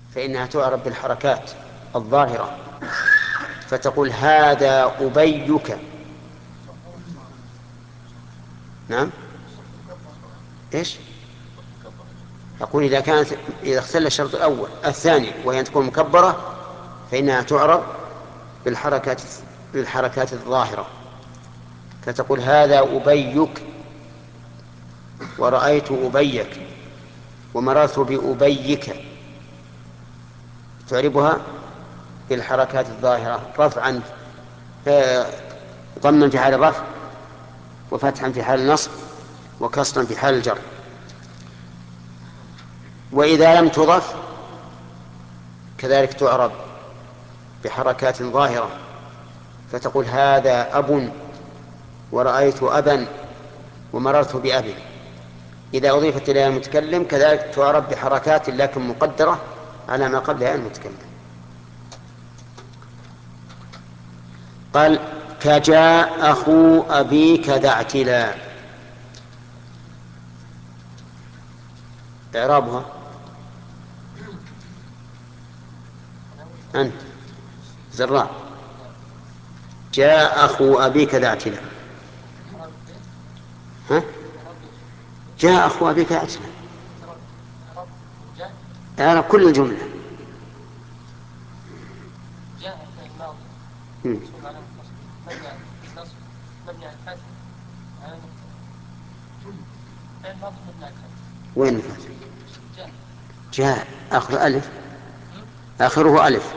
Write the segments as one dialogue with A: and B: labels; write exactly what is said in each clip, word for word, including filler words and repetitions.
A: فإنها تعرب بالحركات الظاهرة، فتقول هذا أبيك. نعم. إيش؟ أقول إذا كانت إذا اختل الشرط الأول الثاني وهي أن تكون مكبرة فإنها تعرب بالحركات بالحركات الظاهرة، فتقول هذا أبيك، ورأيت أبيك، ومررت بأبيك، تعربها بالحركات الظاهرة رفعا، ضما في حال الرفع، وفتحا في حال النصب، وكسرا في حال الجر. وإذا لم تضف كذلك تعرب بحركات ظاهرة، فتقول هذا أب، ورأيت أبا، ومررت بأب. إذا أضيفت إليها المتكلم كذلك تعرب بحركات لكن مقدرة على ما قبلها المتكلم. قال كجاء أخو أبيك ذا اعتلاء، إعرابها أنت زراع. جاء أخو أبيك ذا اعتلاء. ها؟ جاء أخو أبيك ذا اعتلاء، أعرب كل الجملة.
B: جاء فعل ماضي منصوب على مبني على النصب مبني على الفتح على فعل ماضي مبني على الفتح.
A: وين الفتح؟
B: جاء
A: جاء آخر ألف، آخره ألف.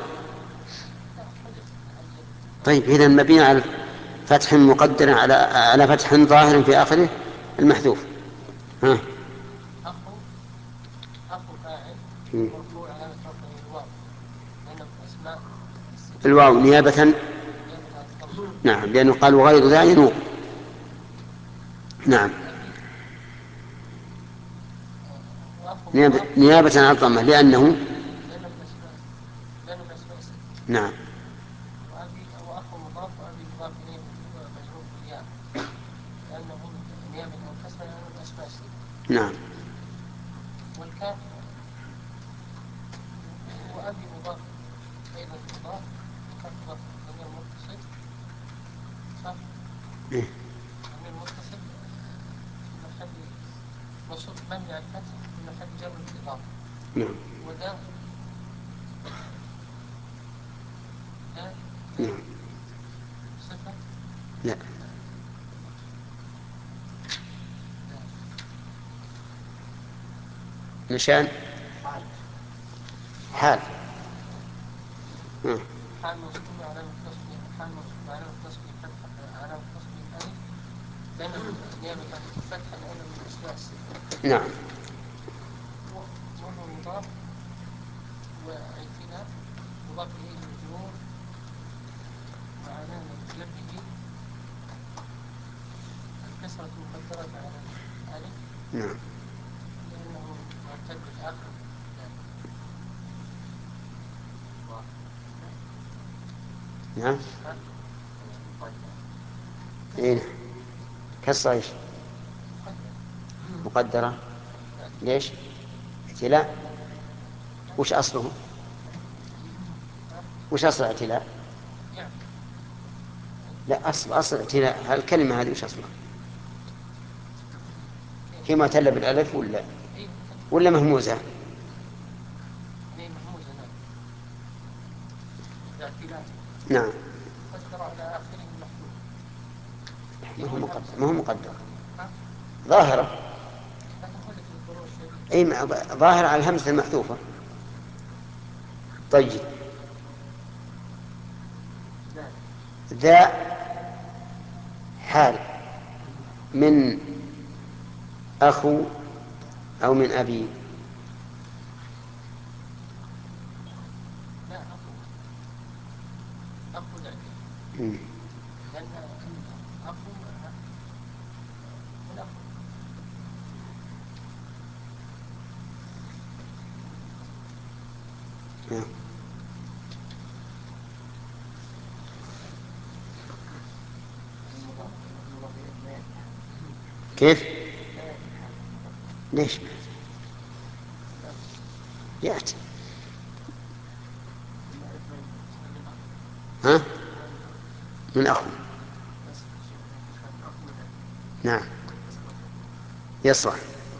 A: طيب إذا مبني على فتح مقدر على على فتح ظاهر في آخره المحذوف. ها؟
B: أخو أخو فاعل مرفوع علامة رفعه الواو لأنه أسماء
A: الواو نيابة.
B: نيابة عن الضم.
A: نعم، لأنه قال وغير ذا ينوب. نعم،
B: وأخو
A: نيابة,
B: مضاف
A: نيابة عن الضمة لأنه.
B: لأنه من أسماء لأنه من أسماء الستة.
A: نعم.
B: وأبي وأخو مضاف وأبي مضاف إليه مجرور بالياء لأنه نيابة عن الكسرة لأنه من أسماء الستة.
A: نعم.
B: والكاف وأبي مضاف أيضا مضاف وكاف مضاف ضمير متصل صح؟
A: إيه؟
B: ضمير متصل في محل نصب مبني على الفتح في محل جر بالإضافة.
A: نعم.
B: وده ده
A: نعم.
B: صفة
A: لا، نشان حال. ها.
B: حال منصوب علامة نصبه حال منصوب علامة نصبه فتحة علامة نصبه الألف لأنه نيابة عن الفتحة لأنه من أسماء الستة.
A: نعم.
B: وهو مضاف واعتلاء مضاف إليه مجرور وعلامة جره الكسرة مقدرة على الألف
A: نعم.
B: لأنه معتل الآخر يعني.
A: نعم. إيه؟ كسر إيش؟ مقدرة. ليش؟ اعتلاء. وش أصله؟ وش أصل اعتلاء؟ لا، أصل أصل اعتلاء الكلمة هذه وش أصلها؟ هي معتلة بالألف ولا ولا مهموزة؟
B: هي مهموزة نعم. الاعتلاء
A: نعم.
B: مقدرة على آخره المحذوف.
A: ما هو مقدر، ما هو مقدر، ظاهرة. أي ظاهرة على الهمزة المحذوفة. طيب ذا حال من أخو أو من أبي؟
B: لا أخو أخو ذاك
A: مم.
B: لأن أخو من أخو
A: نعم. كيف؟ ليش؟ يأتي ها؟ من أخو. نعم يصلح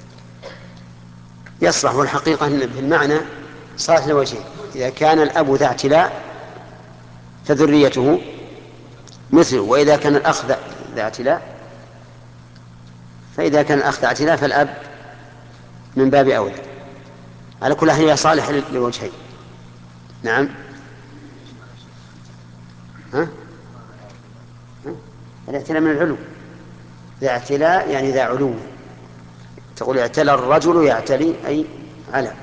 A: يصلح والحقيقة أن في المعنى صالح لوجهين. إذا كان الأب ذا اعتلاء فذريته مثله، وإذا كان الأخ ذا اعتلاء فإذا كان الأخ ذا اعتلاء فالأب من باب أولى. على كل حال هي صالحة لوجهين. نعم. ها؟ ها؟ الاعتلاء من العلو، ذا اعتلاء يعني ذا علو. تقول اعتلى الرجل يعتلي أي على.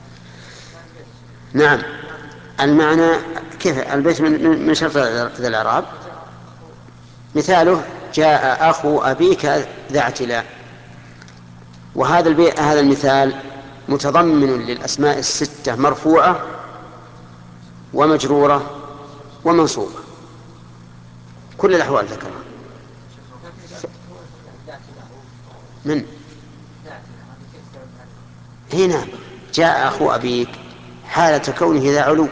A: نعم. المعنى كيف البيت من شرط ذا الإعراب؟ مثاله جاء أخو أبيك ذا اعتلاء. وهذا البيت هذا المثال متضمن للأسماء الستة مرفوعة ومجرورة ومنصوبة، كل الأحوال ذكرها. من هنا جاء أخو أبيك حالة كونه ذا علو.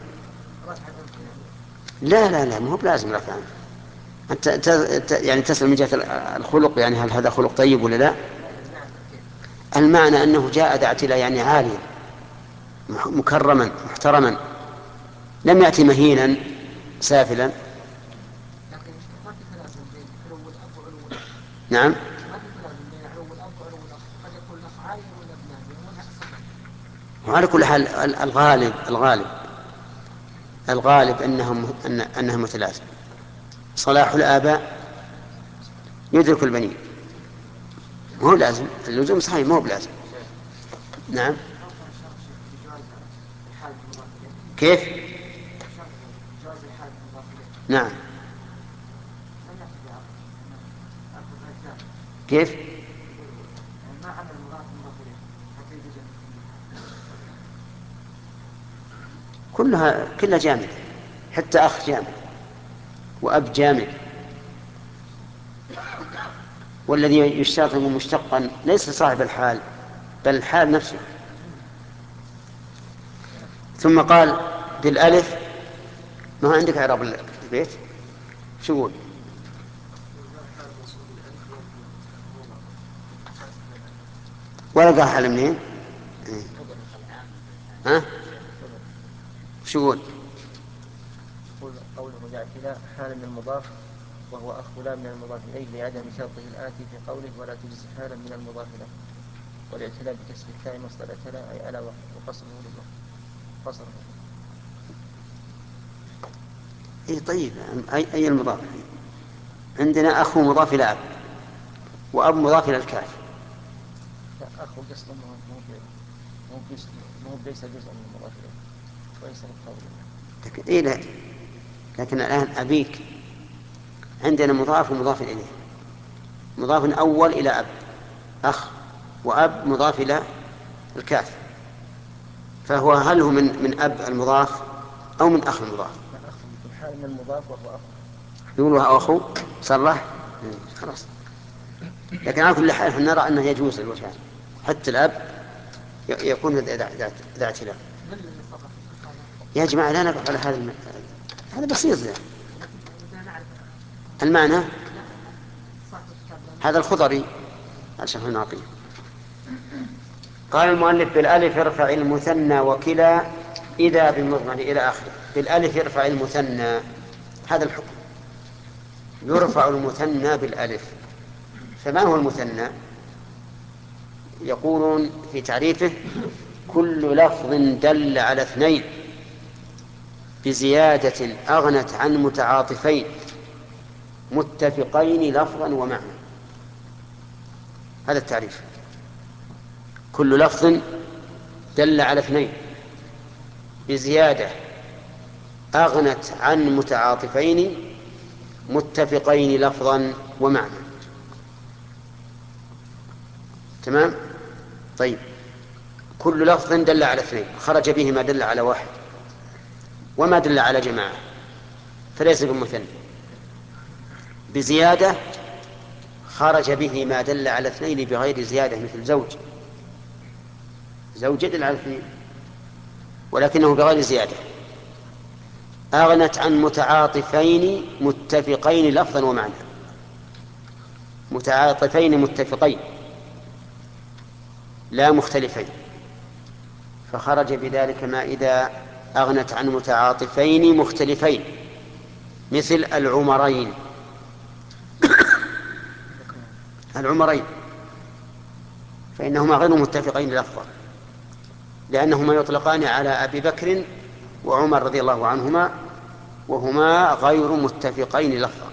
A: لا لا لا، ما هو بلازم رفع. أنت يعني تسأل من جهة الخلق، يعني هل هذا خلق طيب ولا لا؟ المعنى أنه جاء ذا اعتلاء يعني عاليا مكرما محترما، لم يأتي مهينا سافلا. نعم. وعلى كل حال الغالب الغالب الغالب أنهم أن أنها متلازمة. صلاح الآباء يدرك البنين، مو لازم اللزوم صحيح، مو بلازم. نعم. كيف؟ نعم. كيف؟ كلها كلها جامد، حتى أخ جامد وأب جامد. والذي يشترط مشتقا ليس صاحب الحال بل الحال نفسه. ثم قال بالألف. ما عندك إعراب البيت؟ شو يقول؟ ورقة حال منين؟ ها؟ شو يقول؟
C: قوله الاعتلاء حال من المضاف وهو أخ لا من المضاف إليه لعدم شرطه الآتي في قوله ولا تجزي حالا من المضاف له. والاعتلاء بكسر التاء مصدر اعتلاء أي ألا وقصره لله قصره.
A: إيه طيب. أي أي المضاف؟ عندنا أخو مضاف إلى أب وأب مضاف إلى الكاف.
C: لا أخو قصده مو مو ليس جزء من المضاف إليه وليس مقابل.
A: لكن إيه لا. لكن الآن أبيك عندنا مضاف ومضاف إليه، مضاف أول إلى أب أخ، وأب مضاف إلى الكاف، فهو هل هو من من أب المضاف أو من أخ المضاف؟
C: أخ يكون حال من المضاف وهو أخو.
A: يقولوا أخو صرح خلاص. لكن على كل حال نرى أنه يجوز الوجهان، حتى الأب يكون ذا اعتلاء. يا جماعة لا نقف على هذا الم... هذا بسيط ده. المعنى هذا الخضري الشرح الناقي. قال المؤلف بالألف ارفع المثنى وكلا إذا بالمضمر إلى آخره. بالألف ارفع المثنى، هذا الحكم. يرفع المثنى بالألف. فما هو المثنى؟ يقولون في تعريفه كل لفظ دل على اثنين بزيادة أغنت عن متعاطفين متفقين لفظا ومعنى. هذا التعريف. كل لفظ دل على اثنين بزيادة أغنت عن متعاطفين متفقين لفظا ومعنى. تمام؟ طيب، كل لفظ دل على اثنين خرج به ما دل على واحد وما دل على جماعة فليس بمثنى. بزيادة خرج به ما دل على اثنين بغير زيادة، مثل زوج. زوج يدل على اثنين ولكنه بغير زيادة. أغنت عن متعاطفين متفقين لفظا ومعنى. متعاطفين متفقين لا مختلفين، فخرج بذلك ما إذا أغنت عن متعاطفين مختلفين مثل العمرين. العمرين فإنهما غير متفقين لفظا، لأنهما يطلقان على أبي بكر وعمر رضي الله عنهما، وهما غير متفقين لفظا.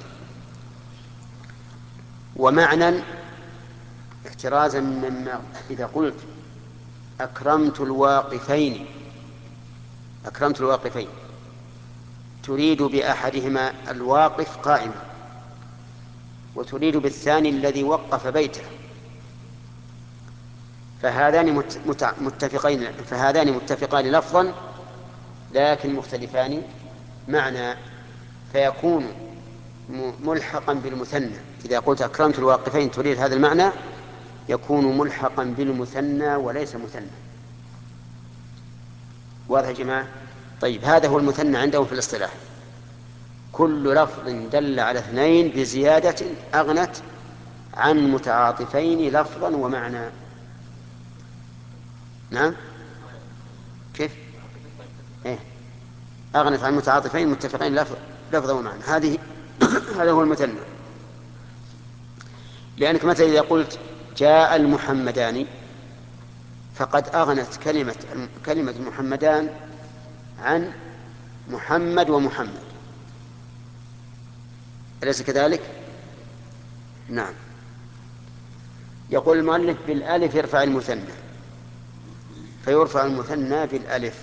A: ومعنى احترازا مما إذا قلت أكرمت الواقفين، أكرمت الواقفين تريد بأحدهما الواقف قائما، وتريد بالثاني الذي وقف بيته، فهذان متفقين فهذان متفقان لفظا لكن مختلفان معنى، فيكون ملحقا بالمثنى. إذا قلت أكرمت الواقفين تريد هذا المعنى يكون ملحقا بالمثنى وليس مثنى. واضح يا جماعة؟ طيب، هذا هو المثنى عندهم في الاصطلاح: كل لفظ دل على اثنين بزيادة أغنت عن متعاطفين لفظا ومعنى. نعم، كيف؟ إيه؟ أغنت عن متعاطفين متفقين لفظا ومعنى، هذه هذا هو المثنى. لأنك مثلا إذا قلت جاء المحمدان فقد أغنت كلمة كلمة المحمدان عن محمد ومحمد، أليس كذلك؟ نعم. يقول المؤلف: بالألف يرفع المثنى، فيرفع المثنى بالألف.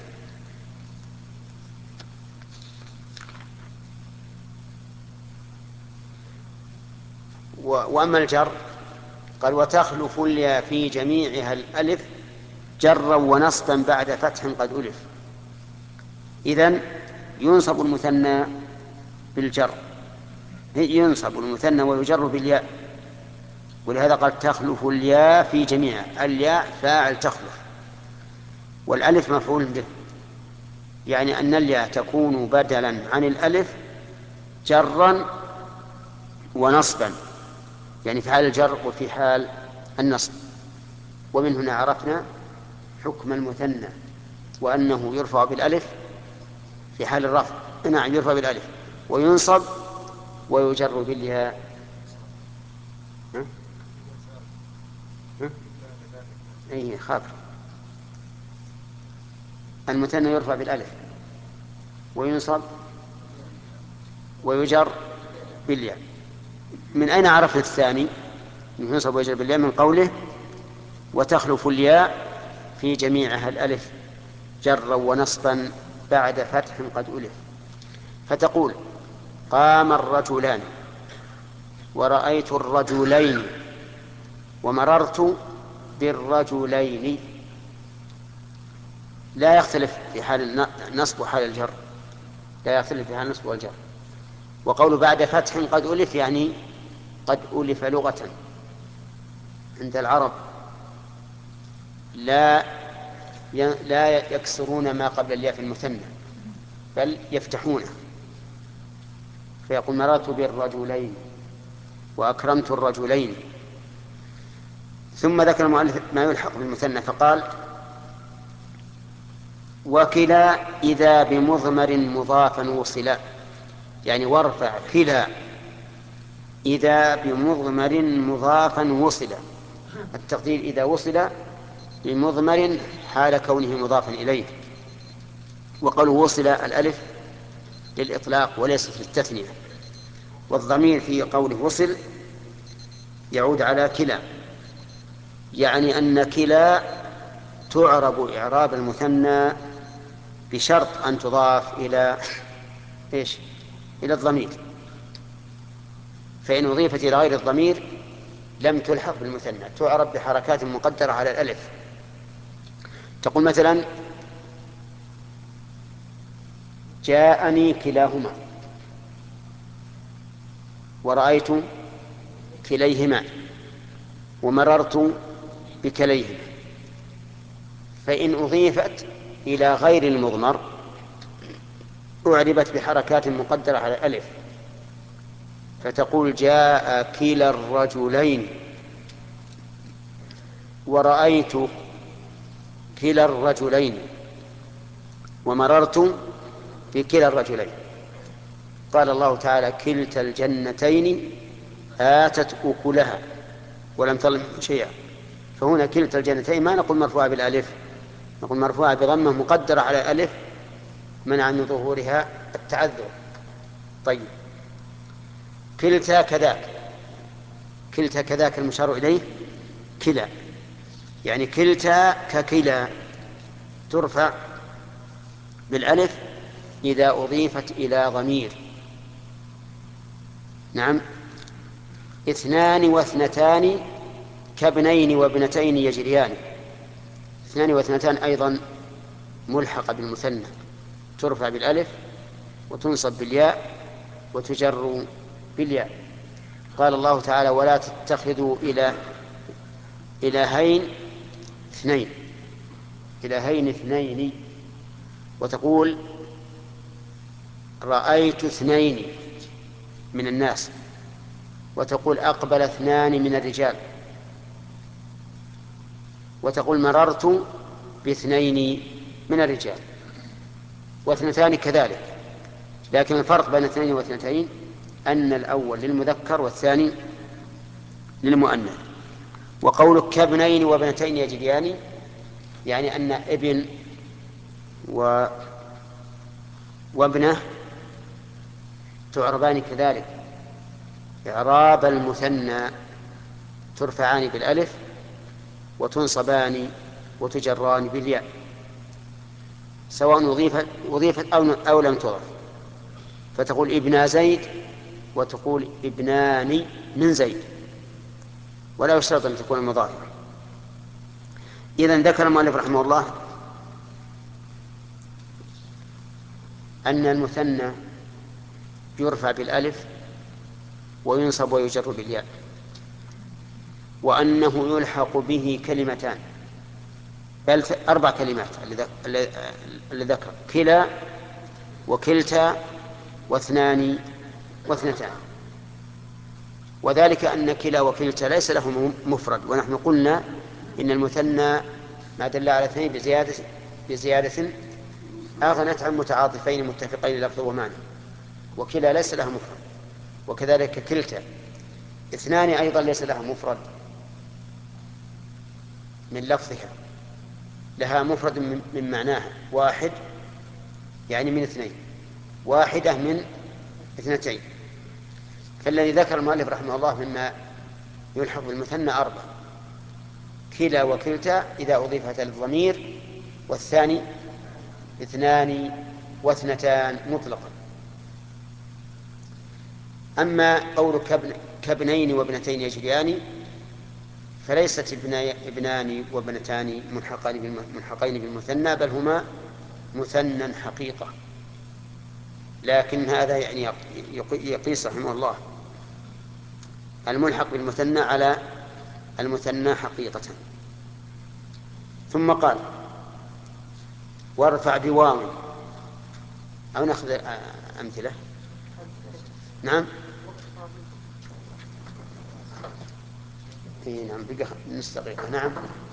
A: وأما الجر قال: وتخلف الياء في جميعها الألف جرا ونصبا بعد فتح قد ألف. إذن ينصب المثنى بالجر، ينصب المثنى ويجر بالياء، ولهذا قال تخلف الياء في جميعها. الياء فاعل تخلف، والألف مفعول به، يعني أن الياء تكون بدلا عن الألف جرا ونصبا، يعني في حال الجر وفي حال النصب. ومن هنا عرفنا حكم المثنى، وأنه يرفع بالألف في حال الرفع، نعم يرفع بالألف وينصب ويجر بالياء. ها؟ ها؟ أي خابر. المثنى يرفع بالألف وينصب ويجر بالياء. من أين عرفنا الثاني ينصب ويجر بالياء؟ من قوله وتخلف الياء في جميعها الألف جرا ونصبا بعد فتح قد ألف. فتقول قام الرجلان ورأيت الرجلين ومررت بالرجلين، لا يختلف في حال النصب وحال الجر، لا يختلف في حال النصب والجر. وقول بعد فتح قد ألف يعني قد ألف لغة عند العرب، لا لا يكسرون ما قبل الياء في المثنى بل يفتحونه، فيقول مررت بالرجلين وأكرمت الرجلين. ثم ذكر المؤلف ما يلحق بالمثنى فقال وكلا إذا بمضمر مضافا وصلا، يعني وارفع كلا إذا بمضمر مضافا وصلا، التقدير إذا وصل بمضمر حال كونه مضافا إليه. وقالوا وصل الألف للإطلاق وليست للتثنية، والضمير في قوله وصل يعود على كلا، يعني أن كلا تعرب إعراب المثنى بشرط أن تضاف إلى إيش؟ إلى الضمير، فإن أضيفت إلى غير الضمير لم تلحق بالمثنى، تعرب بحركات مقدرة على الألف. تقول مثلا جاءني كلاهما ورأيت كليهما ومررت بكليهما، فإن أضيفت إلى غير المضمر أعربت بحركات مقدرة على الألف، فتقول جاء كلا الرجلين، ورأيت كلا الرجلين، ومررت بكلا الرجلين. قال الله تعالى كلتا الجنتين آتت أكلها ولم تظلم شيئا. فهنا كلتا الجنتين ما نقول مرفوعة بالألف، نقول مرفوعة بضمة مقدرة على الألف منع من ظهورها التعذر. طيب، كلتا كذاك، كلتا كذاك المشار إليه كلا، يعني كلتا ككلا ترفع بالألف إذا أضيفت إلى ضمير. نعم. اثنان واثنتان كابنين وابنتين يجريان. اثنان واثنتان أيضا ملحقة بالمثنى، ترفع بالألف وتنصب بالياء وتجر بالياء. قال الله تعالى ولا تتخذوا إلى إلهين اثنين، إلهين اثنين، وتقول رأيت اثنين من الناس، وتقول أقبل اثنان من الرجال، وتقول مررت باثنين من الرجال، واثنتان كذلك. لكن الفرق بين اثنين واثنتين أن الأول للمذكر والثاني للمؤنث. وقولك كابنين وابنتين يجريان يعني أن ابن و... وابنه تعربان كذلك إعراب المثنى، ترفعان بالألف وتنصبان وتجران بالياء، سواء وظيفت, وظيفت أو, أو لم تضف. فتقول ابن زيد وتقول ابنان من زيد، ولا يشترط أن تكون المضارع. إذن ذكر المؤلف رحمه الله أن المثنى يرفع بالألف وينصب ويجر بالياء، وأنه يلحق به كلمتان، بل أربع كلمات اللي ذكر: كلا وكلتا واثنان واثنتان. وذلك أن كلا وكلتا ليس له مفرد، ونحن قلنا إن المثنى ما دل على اثنين بزيادة, بزيادة أغنت عن متعاطفين متفقين لفظ ومعنى، وكلا ليس له مفرد. وكذلك كلتا اثنان أيضا ليس لها مفرد من لفظها، لها مفرد من معناها، واحد يعني من اثنين، واحدة من اثنتين. فالذي ذكر المؤلف رحمه الله مما يلحق بالمثنى أربع: كلا وكلتا إذا أضيفت الضمير، والثاني اثنان واثنتان مطلقا. أما قول كابنين وابنتين يجريان فليست ابنان وابنتان ملحقين بالمثنى، بل هما مثنى حقيقة. لكن هذا يعني يقيس رحمه الله الملحق بالمثنى على المثنى حقيقة. ثم قال وارفع بواو، أو نأخذ أمثلة. نعم. إيه نعم، بقى نص دقيقة. نعم.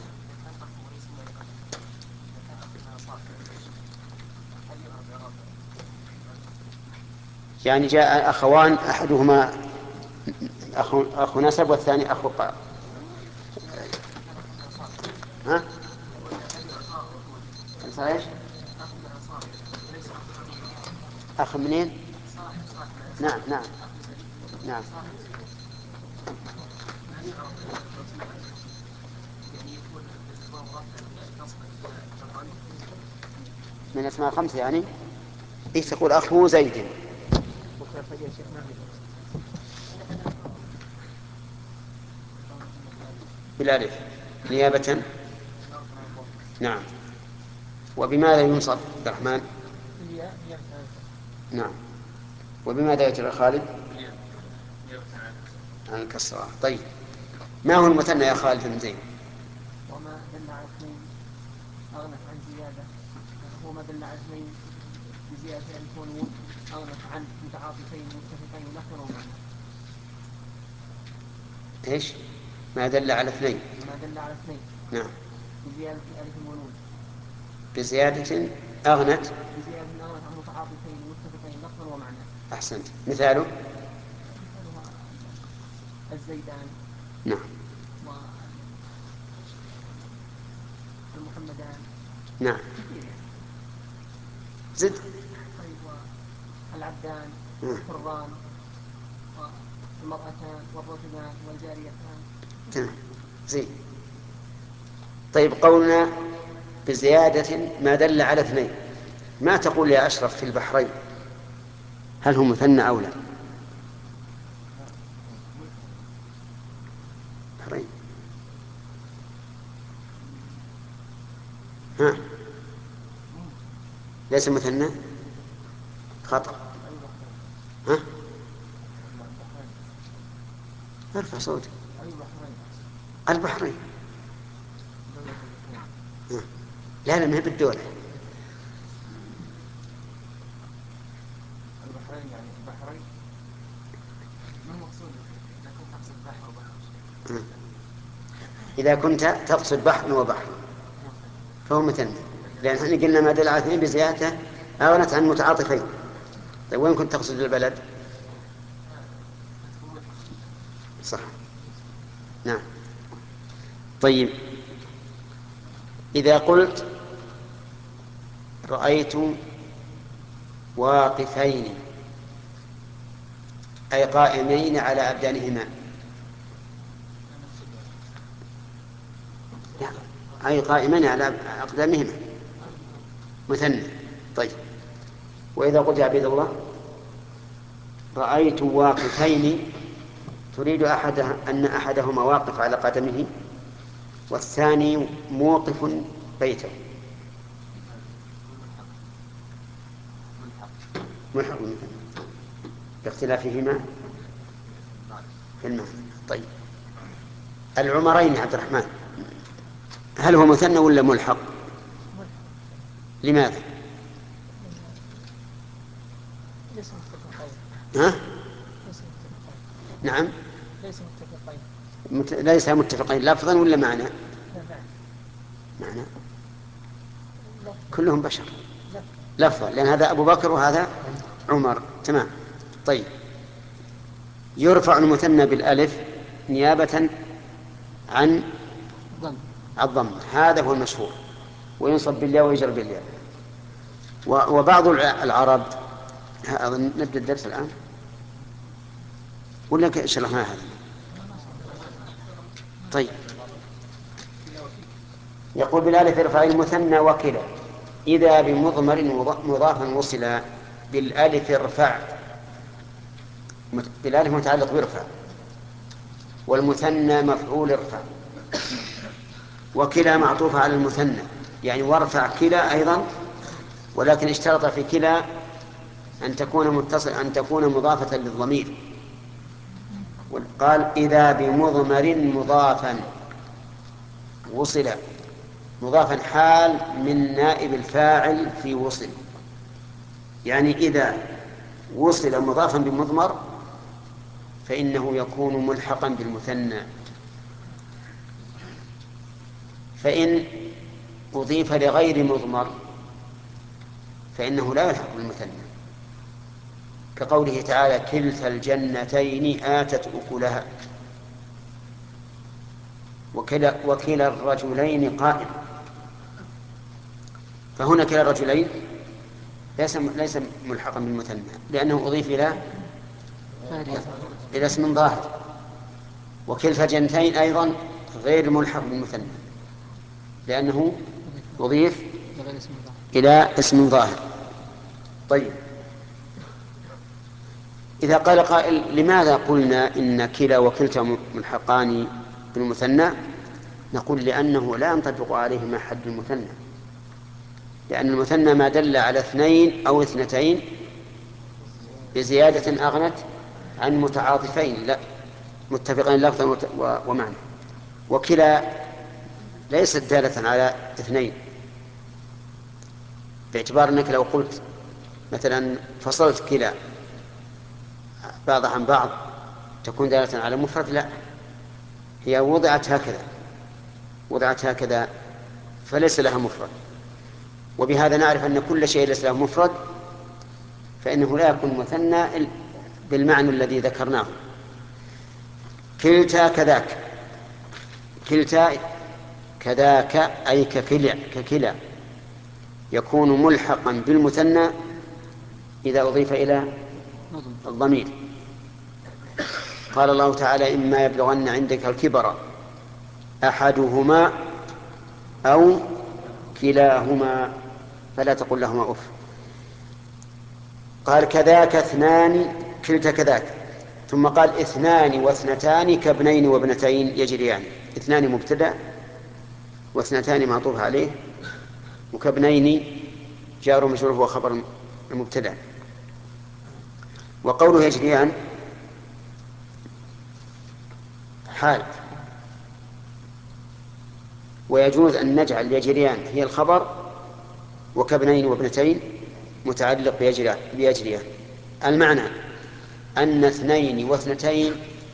A: يعني جاء أخوان أحدهما أخو, أخو نسب والثاني أخو قا. ها؟ إيش؟ أخ منين؟ نعم نعم نعم. من اسماء خمسة يعني إيش تقول؟ أخو زيد بالألف نيابة. نعم. وبماذا ينصب عبد الرحمن؟ نعم. وبماذا يجرى خالد؟ عن الكسرة. طيب، ما هو المثنى يا خالد بن زيد؟
B: وما دل على اثنين أغنت عن زيادة، هو ما دل على اثنين بزيادة ألف ونون أغنت عن متعاطفين متفقين لفظا ومعنى.
A: إيش؟ ما دل على اثنين.
B: ما دل على اثنين.
A: نعم.
B: بزيادة ألف ونون.
A: بزيادة أغنت.
B: بزيادة أغنت عن متعاطفين متفقين لفظا ومعنى.
A: أحسنت. مثاله؟
B: مثالها الزيدان.
A: نعم.
B: والمحمدان.
A: نعم.
B: كثير يعني.
A: زد.
B: طيب والعبدان والحران والمرأتان والرجلان والجاريتان.
A: تمام. زين. طيب قولنا بزيادة ما دل على اثنين، ما تقول يا أشرف في البحرين؟ هل هو مثنى أو لا؟ بحرين. ها؟ ليس مثنى؟ خطأ. ها؟ ارفع صوتك. البحرين. ها. لا لا، ما هي بالدولة.
B: البحرين يعني البحرين ما المقصود إذا كنت تقصد بحر وبحر؟
A: ها. إذا كنت تقصد بحر وبحر فهو مثنى، لأن احنا قلنا ما دل على اثنين بزيادة أغنت عن متعاطفين. طيب وين كنت تقصد البلد؟ صح. نعم. طيب إذا قلت رأيت واقفين أي قائمين على أبدانهما، أي قائمين على أقدامهما، مثنى. طيب وإذا قلت يا عبيد الله رأيت واقفين، تريد أحد أن أحدهما واقف على قدمه والثاني موقف بيته، ملحق مثنى باختلافهما في المعنى. طيب العمرين يا عبد الرحمن، هل هو مثنى ولا ملحق؟ لماذا؟
B: ليس متفقين.
A: ها؟
B: ليس متفقين.
A: نعم.
B: ليس متفقين.
A: مت... ليس متفقين لفظا ولا معنى؟
B: لا معنى.
A: معنى.
B: لفظ.
A: كلهم بشر.
B: لفظ.
A: لفظا، لأن هذا أبو بكر وهذا عمر. تمام. طيب يرفع المثنى بالألف نيابة عن
B: ضم.
A: الضم، هذا هو المشهور، وينصب بالياء ويجر بالياء. وبعض العرب، أظن نبدأ الدرس الآن ولا شرحنا هذا؟ طيب يقول بالألف ارفع المثنى وكلا إذا بمضمر مضاف وصلا. بالألف ارفع، بالألف متعلق بارفع، والمثنى مفعول ارفع، وكلا معطوفة على المثنى، يعني وارفع كلا أيضا، ولكن اشترط في كلا أن تكون متصل أن تكون مضافة للضمير. قال إذا بمضمر مضافا وصل، مضافا حال من نائب الفاعل في وصل، يعني إذا وصل مضافا بمضمر فإنه يكون ملحقا بالمثنى، فإن أضيف لغير مضمر فإنه لا يلحق بالمثنى، كقوله تعالى كلتا الجنتين آتت أكلها، وكلا, وكلا الرجلين قائم. فهنا كلا الرجلين ليس ليس ملحقا بالمثنى لأنه أضيف إلى إلى اسم ظاهر، وكلتا الجنتين أيضا غير ملحق بالمثنى لأنه أضيف إلى اسم ظاهر. طيب إذا قال قائل لماذا قلنا إن كلا وكلتا ملحقان بالمثنى؟ نقول لأنه لا ينطبق عليهما حد المثنى، لأن المثنى ما دل على اثنين أو اثنتين بزيادة أغنت عن متعاطفين لا متفقين لفظا ومعنى، وكلا ليست دالة على اثنين، باعتبار أنك لو قلت مثلا فصلت كلا بعضها عن بعض تكون دالة على مفرد؟ لا، هي وضعت هكذا وضعت هكذا فليس لها مفرد. وبهذا نعرف أن كل شيء ليس له مفرد فإنه لا يكون مثنى بالمعنى الذي ذكرناه. كلتا كذاك، كلتا كذاك أي ككلا ككلا يكون ملحقا بالمثنى إذا أضيف إلى الضمير. قال الله تعالى: إما يبلغن عندك الكبر أحدهما أو كلاهما فلا تقل لهما أف. قال كذاك اثنان، كلتا كذاك، ثم قال اثنان واثنتان كابنين وابنتين يجريان. اثنان مبتدأ واثنتان معطوف عليه، وكابنين جار مجرور هو خبر المبتدأ. وقوله يجريان حال، ويجوز أن نجعل يجريان هي الخبر وكابنين وابنتين متعلق بيجريان. المعنى أن اثنين واثنتين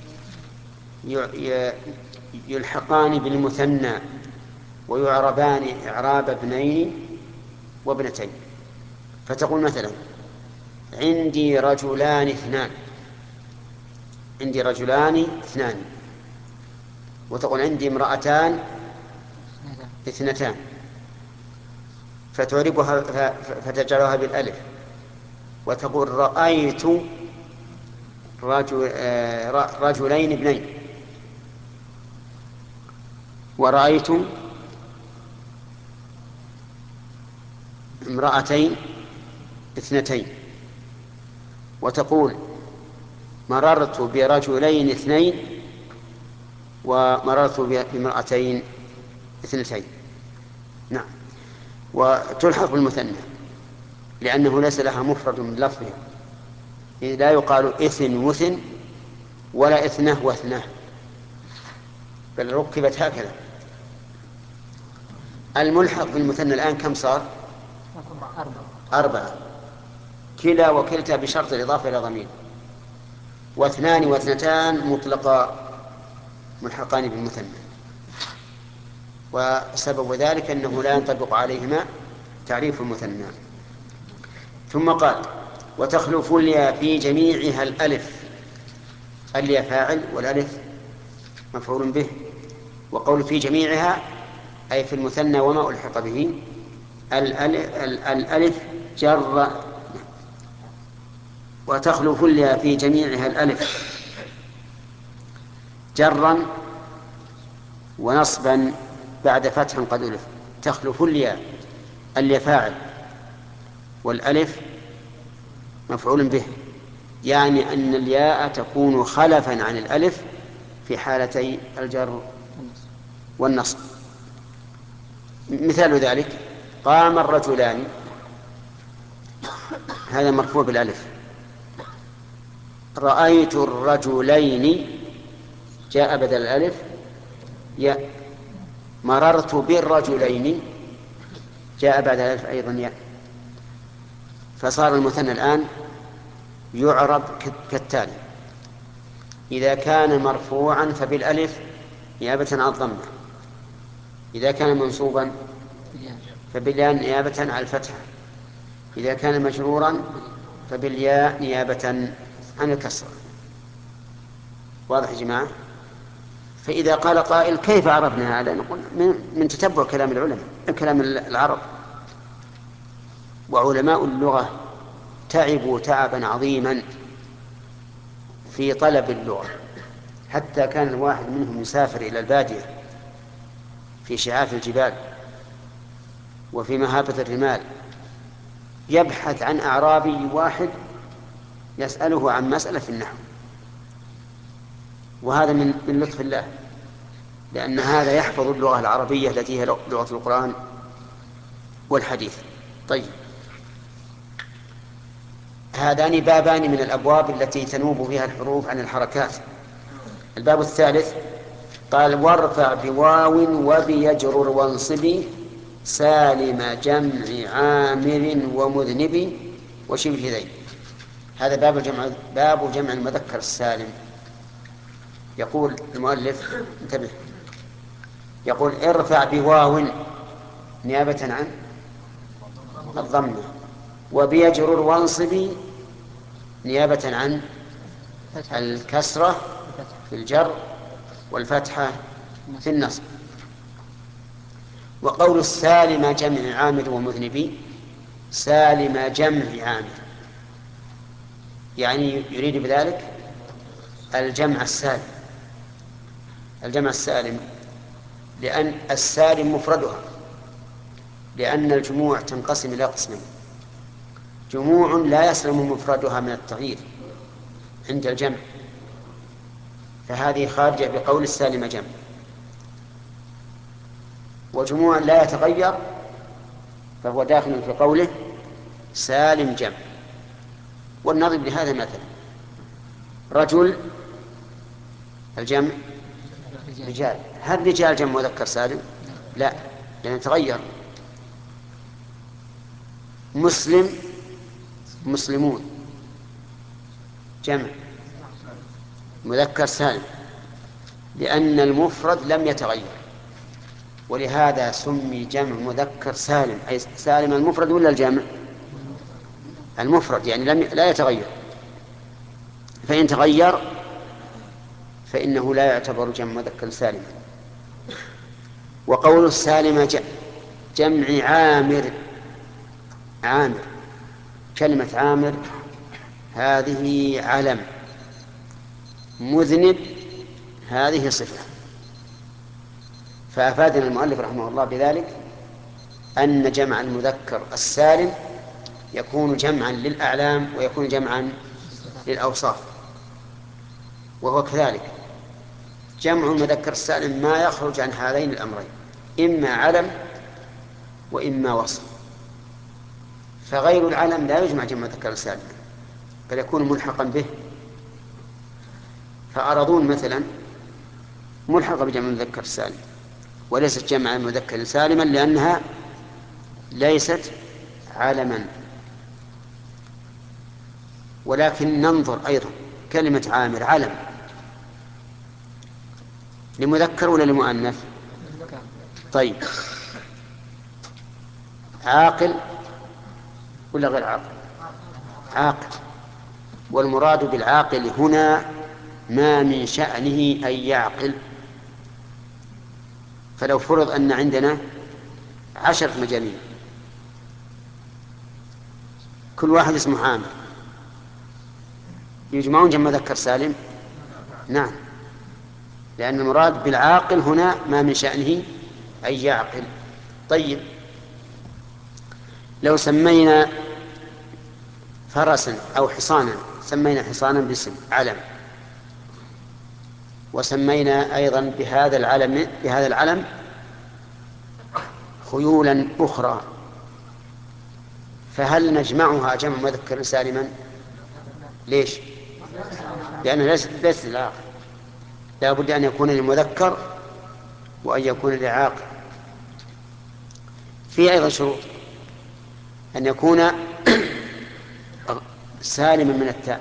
A: يلحقان بالمثنى ويعربان إعراب ابنين وابنتين. فتقول مثلا: عندي رجلان اثنان، عندي رجلان اثنان. وتقول: عندي امرأتان اثنتان، فتعربها فتجعلها بالألف. وتقول: رأيت رجل رجلين اثنين، ورأيت امرأتين اثنتين. وتقول: مررت برجلين اثنين ومررت بامرأتين اثنتين. نعم. وتلحق بالمثنى لأنه ليس لها مفرد من لفظها، لا يقال إثن وثن ولا إثنه واثنه، بل ركبت هكذا. الملحق بالمثنى الآن كم صار؟ أربعة. كلا وكلتا بشرط الإضافة إلى ضمير، واثنان واثنتان مطلقا ملحقان بالمثنى. وسبب ذلك أنه لا ينطبق عليهما تعريف المثنى. ثم قال: وتخلف الياء في جميعها الألف. الياء فاعل والألف مفعول به. وقول في جميعها أي في المثنى وما ألحق به. الألف جر. وتخلف الياء في جميعها الألف جرا ونصبا بعد فتح قد ألف. تخلف الياء، الياء فاعل والألف مفعول به، يعني أن الياء تكون خلفا عن الألف في حالتي الجر والنصب. مثال ذلك: قام الرجلان، هذا مرفوع بالألف. رأيت الرجلين جاء بدل الألف ياء. مررت بالرجلين جاء بعد الألف أيضا ياء. فصار المثنى الآن يعرب كالتالي: إذا كان مرفوعا فبالألف نيابة عن الضمة، إذا كان منصوبا فبالياء نيابة عن الفتحة، إذا كان مجرورا فبالياء نيابة عن الكسر. واضح يا جماعة؟ فإذا قال قائل: كيف عرفنا هذا؟ نقول: من تتبع كلام العلماء، كلام العرب. وعلماء اللغة تعبوا تعبا عظيما في طلب اللغة، حتى كان الواحد منهم يسافر إلى البادية في شعاف الجبال وفي مهابة الرمال يبحث عن أعرابي واحد يسأله عن مسألة في النحو. وهذا من من لطف الله، لأن هذا يحفظ اللغة العربية التي هي لغة القرآن والحديث. طيب، هذان بابان من الأبواب التي تنوب فيها الحروف عن الحركات. الباب الثالث قال: وارفع بواو وبيجرر وانصبي سالم جمع عامر ومذنب وشبه ذي. هذا باب جمع باب جمع المذكر السالم. يقول المؤلف انتبه، يقول ارفع بواو نيابة عن الضمة، وبيجرر وانصب نيابة عن الكسرة في الجر والفتحة في النصب. وقول السالم جمع عامر ومذنبي، سالم جمع عامر يعني يريد بذلك الجمع السالم، الجمع السالم، لأن السالم مفردها، لأن الجموع تنقسم إلى قسمين: جموع لا يسلم مفردها من التغيير عند الجمع، فهذه خارجة بقول السالم جمع، وجموع لا يتغير فهو داخل في قوله سالم جمع. والنظر لهذا مثلا رجل الجمع رجال، هل رجال جمع مذكر سالم؟ لا، لأنه تغير. مسلم مسلمون جمع مذكر سالم، لأن المفرد لم يتغير، ولهذا سمي جمع مذكر سالم، أي سالم المفرد ولا الجمع؟ المفرد، يعني لم لا يتغير، فإن تغير فإنه لا يعتبر جمع مذكر سالما. وقول السالم جمع عامر، عامر، كلمة عامر هذه علم، مذنب هذه صفة. فأفادنا المؤلف رحمه الله بذلك أن جمع المذكر السالم يكون جمعا للأعلام ويكون جمعا للأوصاف. وهو كذلك جمع المذكر السالم ما يخرج عن هذين الأمرين، إما علم وإما وصف. فغير العلم لا يجمع جمع مذكر سالم بل يكون ملحقا به. فأرضون مثلا ملحقة بجمع المذكر السالم وليست جمع مذكر سالما لأنها ليست علما. ولكن ننظر أيضا، كلمة عامر علم لمذكر ولا لمؤنث؟ طيب، عاقل ولا غير عاقل؟ عاقل. والمراد بالعاقل هنا ما من شأنه أن يعقل. فلو فرض أن عندنا عشرة مجانين كل واحد اسمه عامر، يجمعون جمع مذكر سالم؟ نعم، لأن المراد بالعاقل هنا ما من شأنه أن يعقل. طيب، لو سمينا فرسا أو حصانا، سمينا حصانا باسم علم، وسمينا أيضا بهذا العلم بهذا العلم خيولا أخرى، فهل نجمعها جمع مذكر سالما؟ ليش؟ لأنه ليس ليس للعاقل، لا بد أن يكون للمذكر وأن يكون للعاقل. في أيضا شروط: أن يكون سالما من التاء،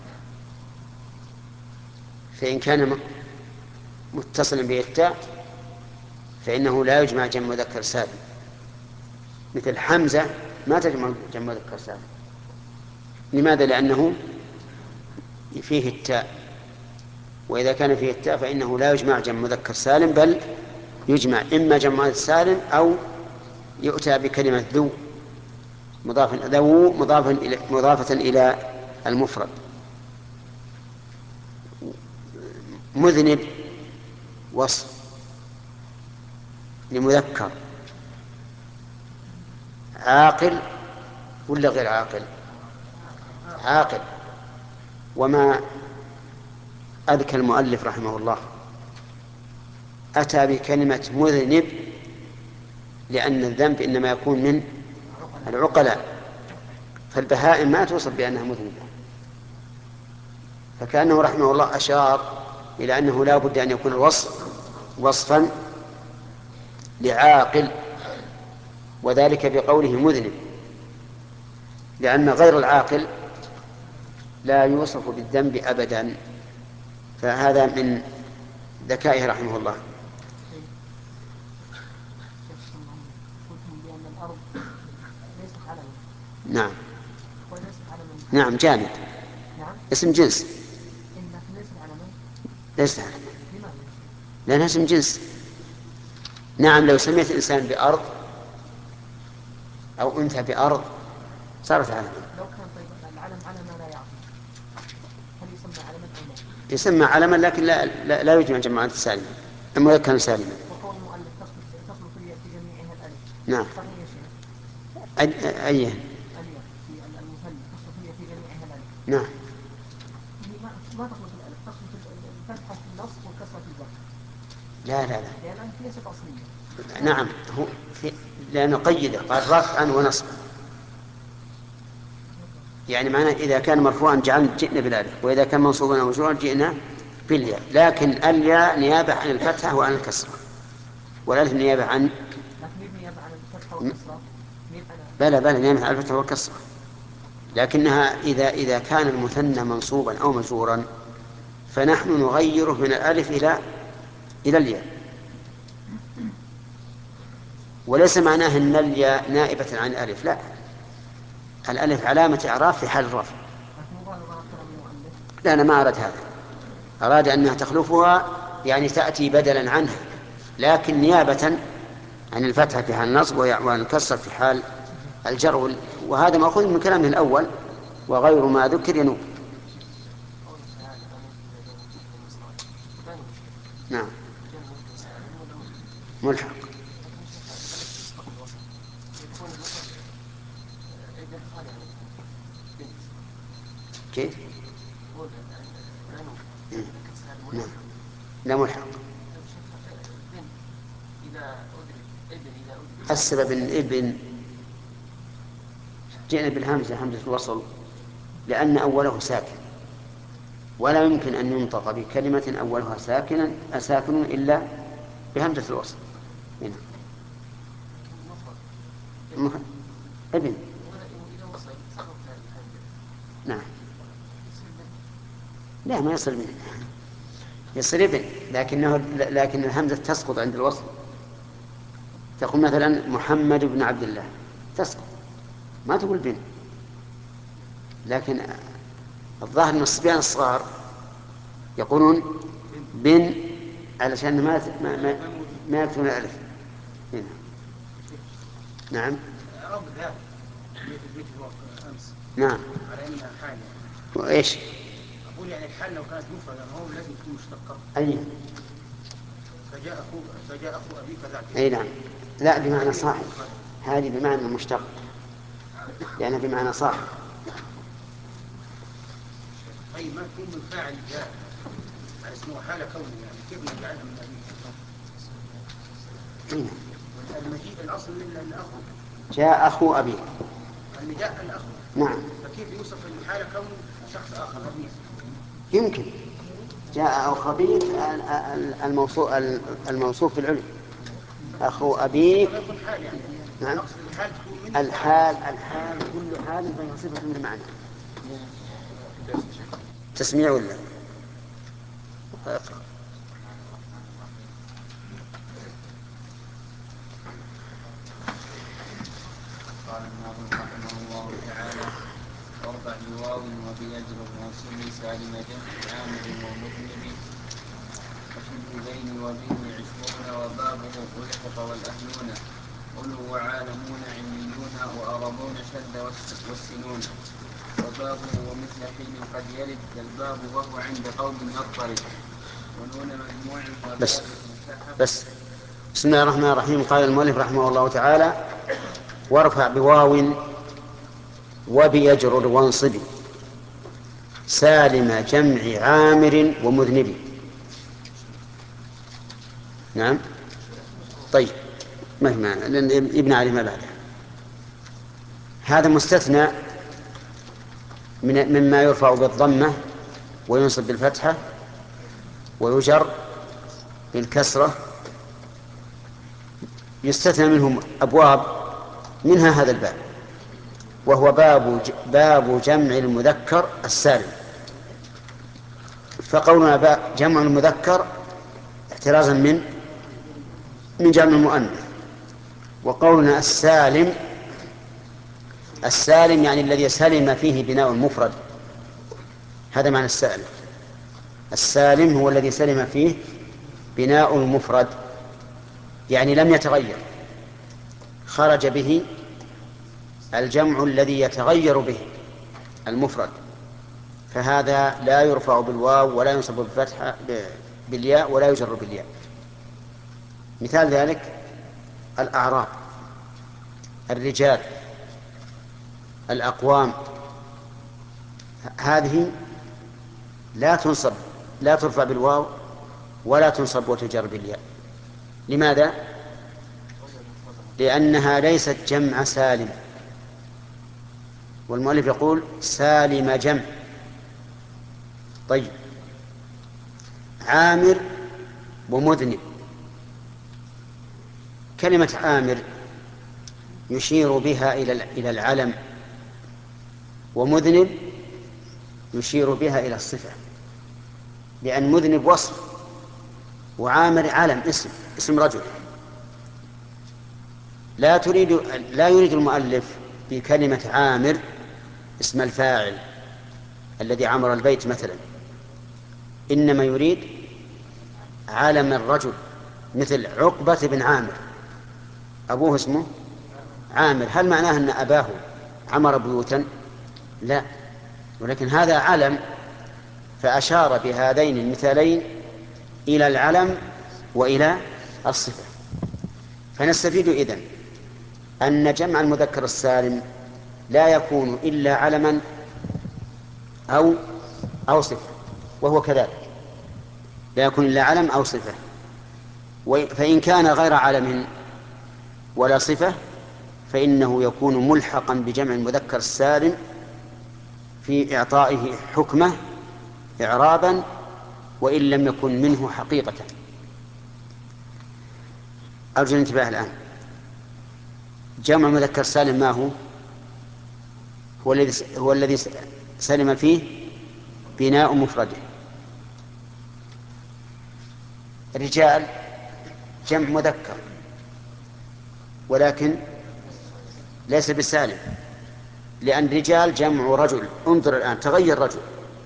A: فإن كان متصلا به التاء فإنه لا يجمع جمع مذكر سالم. مثل حمزة ما تجمع جمع مذكر سالم. لماذا؟ لأنه فيه التاء، وإذا كان فيه التاء فإنه لا يجمع جمع مذكر سالم، بل يجمع إما جمع سالم أو يؤتى بكلمة ذو مضاف ذو مضافا إلى مضافة إلى المفرد. مذنب وصف لمذكر، عاقل ولا غير عاقل؟ عاقل. وما أذكى المؤلف رحمه الله أتى بكلمة مذنب لأن الذنب إنما يكون من العقلاء، فالبهائم ما توصف بأنها مذنبة، فكأنه رحمه الله أشار إلى أنه لا بد أن يكون الوصف وصفا لعاقل، وذلك بقوله مذنب. لأن غير العاقل لا يوصف بالذنب أبدا، فهذا من ذكائه رحمه الله.
B: قلتم بأن الأرض ليست علما.
A: نعم
B: وليست علما.
A: نعم جامد.
B: نعم
A: اسم جنس.
B: إن ليست علما.
A: ليست علما
B: لماذا؟
A: لأنها اسم جنس. نعم لو سميت الإنسان بأرض أو أنثى بأرض صارت علما.
B: لو كان طيب العلم على ما لا يعقل هل يسمى علما أو لا؟
A: يسمى علما لكن لا لا, لا يجمع جماعة سالما المذكر سالما.
B: وقول المؤلف تخلق في جميعها الألف.
A: نعم.
B: صحيح يا شيخ.
A: أي أي
B: الياء في المثنى تخلق في جميعها الألف.
A: نعم.
B: ما ما تخلق الألف، تخلق الفتحة في النصب والكسرة في الجر.
A: لا لا لا.
B: لأن ليست أصلية.
A: نعم هو في لأنه قيده قال رفعا ونصبا، يعني معناه إذا كان مرفوعا جعلنا جئنا بالألف، وإذا كان منصوبا أو مجرورا جئنا بالياء، لكن الياء نيابة عن الفتحة وعن الكسرة، والألف نيابة عن
B: لكن نيابة عن الفتحة والكسرة.
A: بلى بلى نيابة عن الفتحة والكسرة، لكنها إذا إذا كان المثنى منصوبا أو مجرورا فنحن نغيره من الألف إلى إلى الياء، وليس معناه أن الياء نائبة عن الألف، لا، الألف علامة إعراب في حال الرفع. لا أنا ما أراد هذا، أراد أنها تخلفها يعني تأتي بدلا عنها، لكن نيابة عن الفتحة في حال النصب والكسر في حال الجر، وهذا مأخوذ من كلامه الأول وغير ما ذكر ينوب. نعم ملحق. كيف؟ نعم لا ملحق. السبب ان ابن جئنا بالهمزة همزة الوصل لأن أوله ساكن، ولا يمكن أن ينطق بكلمة أولها ساكنا أساكن إلا بهمزة الوصل. هنا ابن. نعم لا ما يصل منه، يصير ابن لكنه لكن الهمزة تسقط عند الوصل. تقول مثلا محمد بن عبد الله تسقط، ما تقول بن. لكن الظاهر ان الصبيان الصغار يقولون بن علشان ما ما ما, ما يكتبون الالف هنا. نعم
D: رب ذات البيت هو امس.
A: نعم
D: على انها حال.
A: وايش؟
D: اقول يعني الحال لو كانت مفرده هو لازم تكون مشتقه.
A: اي
D: فجاء اخو فجاء اخو ابيك ذاك.
A: اي نعم. لا بمعنى صاحب، هذه بمعنى المشتق لأنها بمعنى صاحب.
D: طيب ما تكون من فاعل جاء على اسمه حال كونه، يعني كيف نجعلها من أبيك؟ المجيء الأصل من الأخو.
A: جاء أخو أبي.
D: النداء الأخو.
A: نعم.
D: فكيف يوصف الحال كونه شخص آخر أبيه؟
A: يمكن جاء أو خبيث الموصوف الموصوف في العلم أخو أبيك.
D: يعني.
A: نعم.
D: الحال تكون من
A: الحال الحال كل حال فهي صفة من المعنى. تسميع ولا اقرأ.
E: قال الناظم رحمه الله تعالى: وارفع بواو وبيجر وصل سالم جمع عامر ومذنب وشبه بين وبه عشرون وبابه ألحق والأهلون قلوا وعالمون علميون وأربون شد والسنون وبابه ومثل حين قد يرد الباب وهو عند قوم يضطرب ونون مجموع
A: بس بس بسم الله الرحمن الرحيم. قال المؤلف رحمه الله تعالى: وارفع بواو وبيجرر وانصب سالم جمع عامر ومذنب. نعم طيب مهما لأن ابن علي ما بعده. هذا مستثنى من مما يرفع بالضمة وينصب بالفتحة ويجر بالكسرة، يستثنى منهم أبواب، منها هذا الباب. وهو باب باب جمع المذكر السالم. فقولنا باب جمع المذكر احترازا من من جمع المؤنث، وقولنا السالم السالم يعني الذي سلم فيه بناء المفرد، هذا معنى السالم. السالم هو الذي سلم فيه بناء المفرد، يعني لم يتغير، خرج به الجمع الذي يتغير به المفرد، فهذا لا يرفع بالواو ولا ينصب بالفتحة بالياء ولا يجر بالياء. مثال ذلك الأعراب، الرجال، الأقوام، هذه لا تنصب لا ترفع بالواو ولا تنصب وتجر بالياء. لماذا؟ لأنها ليست جمع سالم، والمؤلف يقول سالم جمع. طيب، عامر ومذنب، كلمة عامر يشير بها إلى العلم، ومذنب يشير بها إلى الصفة، لأن مذنب وصف وعامر علم اسم اسم رجل. لا تريد لا يريد المؤلف بكلمة عامر اسم الفاعل الذي عمر البيت مثلا، إنما يريد علم الرجل، مثل عقبة بن عامر، أبوه اسمه عامر. هل معناه أن أباه عمر بيوتا؟ لا، ولكن هذا علم، فأشار بهذين المثالين إلى العلم وإلى الصفة. فنستفيد إذن أن جمع المذكر السالم لا يكون إلا علما أو أو صفة، وهو كذلك لا يكون إلا علم أو صفة. فإن كان غير علم ولا صفة فإنه يكون ملحقا بجمع المذكر السالم في إعطائه حكمه إعرابا وإن لم يكن منه حقيقة. أرجو الانتباه الآن. جمع مذكر سالم ما هو؟ هو الذي هو الذي سلم فيه بناء مفرده. رجال جمع مذكر ولكن ليس بالسالم، لأن رجال جمع رجل. انظر الآن، تغير رجل،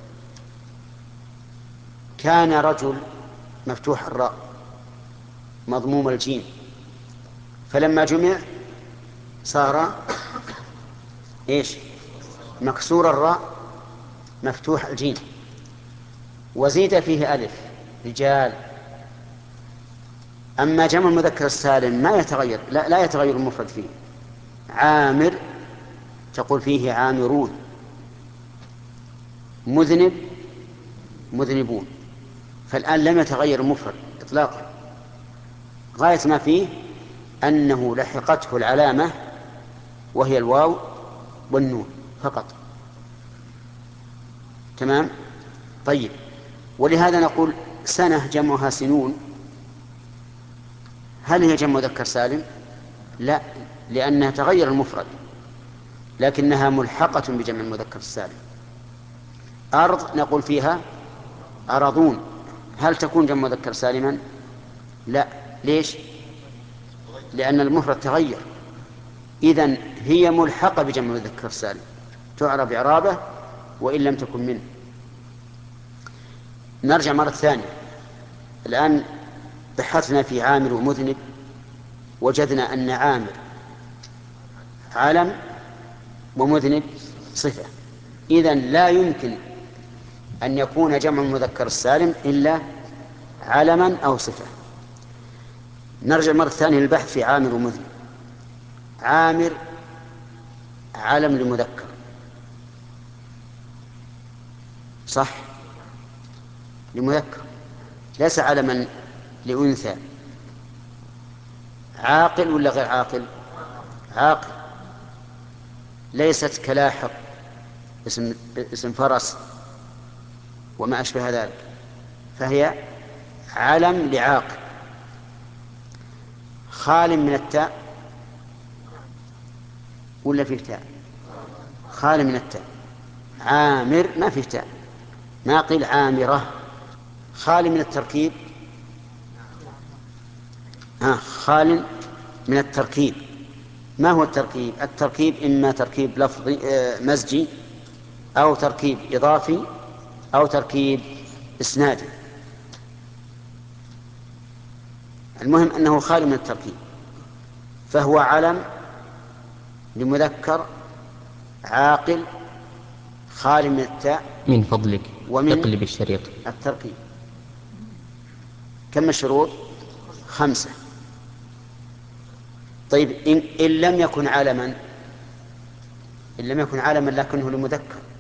A: كان رجل مفتوح الراء مضموم الجيم، فلما جمع صار ايش؟ مكسور الراء مفتوح الجيم، وزيد فيه ألف، رجال. أما جمع المذكر السالم ما يتغير، لا, لا يتغير المفرد فيه. عامر تقول فيه عامرون، مذنب مذنبون. فالآن لم يتغير المفرد إطلاقا، غاية ما فيه أنه لحقته العلامة وهي الواو والنون فقط. تمام؟ طيب، ولهذا نقول سنة جمعها سنون، هل هي جمع مذكر سالم؟ لا، لأنها تغير المفرد، لكنها ملحقة بجمع المذكر السالم. أرض نقول فيها أرضون، هل تكون جمع مذكر سالما؟ لا. ليش؟ لأن المفرد تغير، إذن هي ملحقة بجمع مذكر سالم، تعرف إعرابه وإن لم تكن منه. نرجع مرة ثانية. الآن بحثنا في عامر ومذنب، وجدنا أن عامر علم ومذنب صفة، إذن لا يمكن أن يكون جمع المذكر السالم إلا علما أو صفة. نرجع مرة ثانية للبحث في عامر ومذنب. عامر علم لمذكر صح، لمذكر، ليس علما لأنثى. عاقل ولا غير عاقل؟ عاقل، ليست كلاحق اسم, اسم فرس وما أشبه ذلك، فهي علم لعاقل. خال من التاء ولا فيه تاء؟ خالي من التاء. عامر ما فيه تاء، ما قيل عامرة. خالي من التركيب، ها خال من التركيب. ما هو التركيب؟ التركيب إما تركيب لفظي آه مزجي، أو تركيب إضافي، أو تركيب إسنادي. المهم أنه خالي من التركيب، فهو علم لمذكر عاقل خالي من التاء.
F: من فضلك
A: ومن
F: اقلب الشريط.
A: التركيب. كم الشروط؟ خمسة. طيب إن, إن لم يكن علما، إن لم يكن علما لكنه لمذكر،